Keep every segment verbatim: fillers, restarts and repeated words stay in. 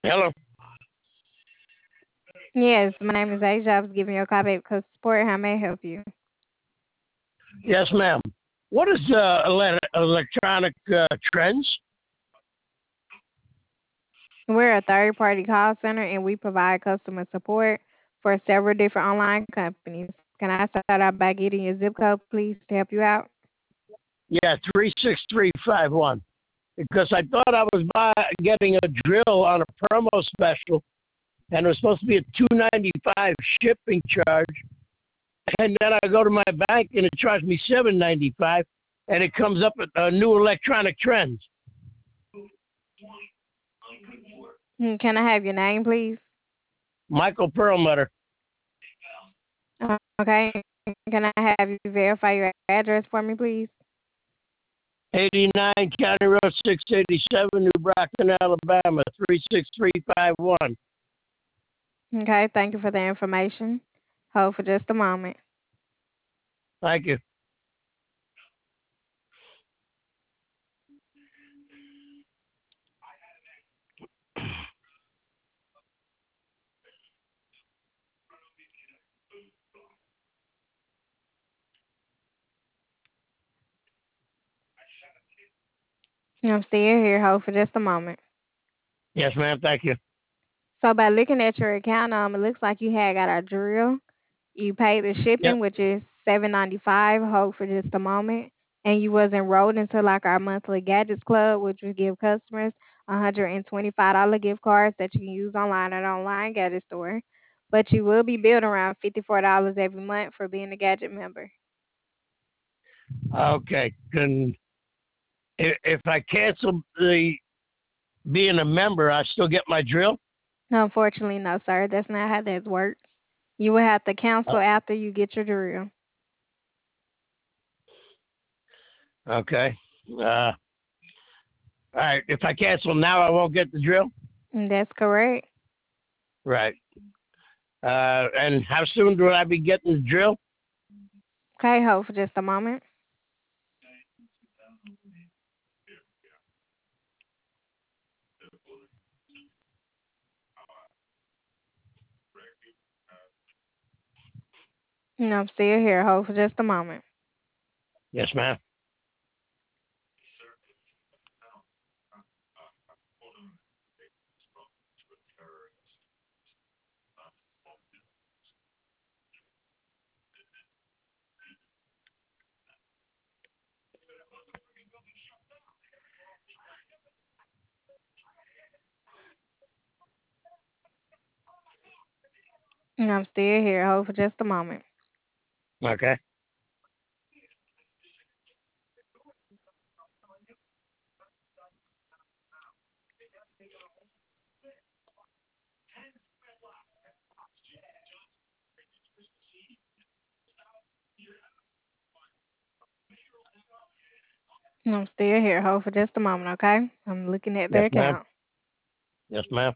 Hello. Yes, my name is Asia. I was giving you a call back because support. How may I help you? Yes, ma'am. What is uh, ele- electronic uh, trends? We're a third party call center and we provide customer support for several different online companies. Can I start out by getting your zip code, please, to help you out? Yeah, three six three five one. Because I thought I was buy, getting a drill on a promo special, and it was supposed to be a two ninety five shipping charge, and then I go to my bank and it charged me seven ninety five, and it comes up with a new electronic trends. Hmm, Can I have your name, please? Michael Perlmutter, Okay. Can I have you verify your address for me, please? eighty-nine County Road six eighty-seven, New Brockton, Alabama three six three five one. Okay. Thank you for the information. Hold for just a moment. Thank you. I'm still here. Hold for just a moment. Yes, ma'am. Thank you. So by looking at your account, um, it looks like you had got a drill. You paid the Yep. shipping, which is seven ninety five. Hold for just a moment, and you was enrolled into like our monthly gadgets club, which will give customers a hundred and twenty five dollar gift cards that you can use online at an online gadget store. But you will be billed around fifty four dollars every month for being a gadget member. Okay. Can if, if I cancel the being a member, I still get my drill? Unfortunately, no, sir. That's not how that works. You will have to cancel Uh, after you get your drill. okay. Uh, all right. If I cancel now, I won't get the drill? And that's correct. Right. Uh, and how soon do I be getting the drill? Okay, hold for just a moment. No, I'm still here. Hold for just a moment. Yes, ma'am. No, I'm still here. Hold for just a moment. Okay. No, I'm still here. Hold for just a moment, okay? I'm looking at the Yes, ma'am. account. Yes, ma'am.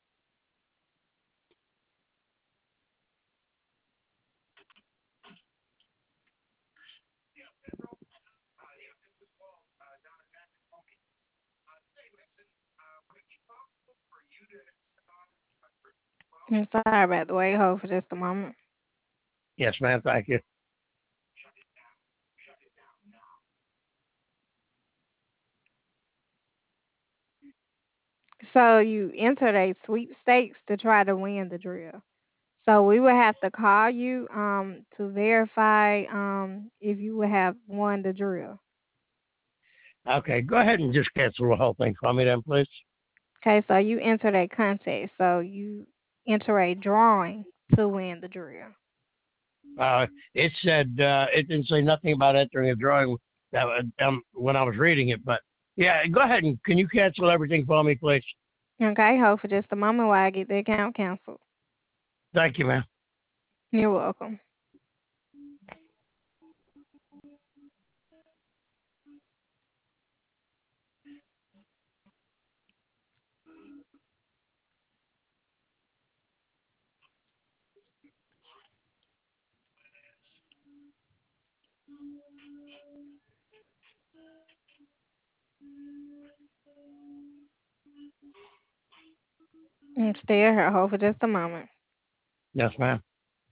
I'm sorry about the wait. Hold for just a moment. Yes, ma'am. Thank you. So you entered a sweepstakes to try to win the drill. So we would have to call you um to verify um if you would have won the drill. Okay. Go ahead and just cancel the whole thing for me then, please. Okay, so you entered a contest. So you enter a drawing to win the drill. Uh, it said uh, it didn't say nothing about entering a drawing that, um, when I was reading it, but yeah, go ahead and can you cancel everything for me, please? Okay, hold for just a moment while I get the account canceled. Thank you, ma'am. You're welcome. I'm still here. Hold for just a moment. Yes, ma'am.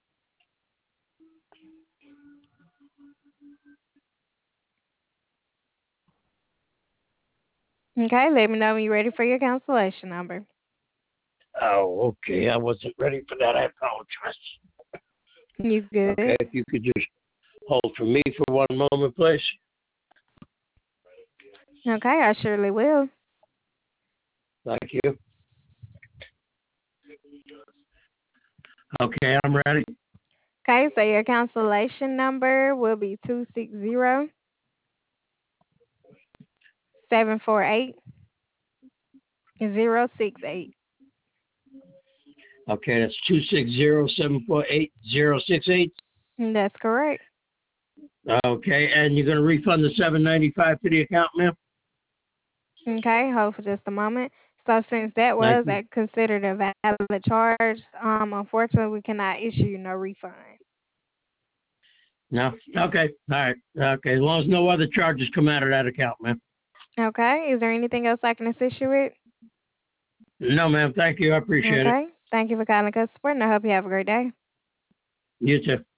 Okay, let me know when you're ready for your cancellation number. Oh, okay. I wasn't ready for that. I apologize. You good? Okay, if you could just hold for me for one moment, please. Okay, I surely will. Thank you. Okay, I'm ready. Okay, so your cancellation number will be two six zero seven four eight zero six eight. Okay, that's two six zero seven four eight zero six eight. That's correct. Okay, and you're going to refund the seven ninety five to the account, ma'am? Okay, hold for just a moment. So since that Thank was you. a considered a valid charge, um, unfortunately we cannot issue you no refund. No? Okay. All right. Okay. As long as no other charges come out of that account, ma'am. Okay, is there anything else I can assist you with? No, ma'am. Thank you. I appreciate it. Okay, thank you for calling us support, and I hope you have a great day. You too.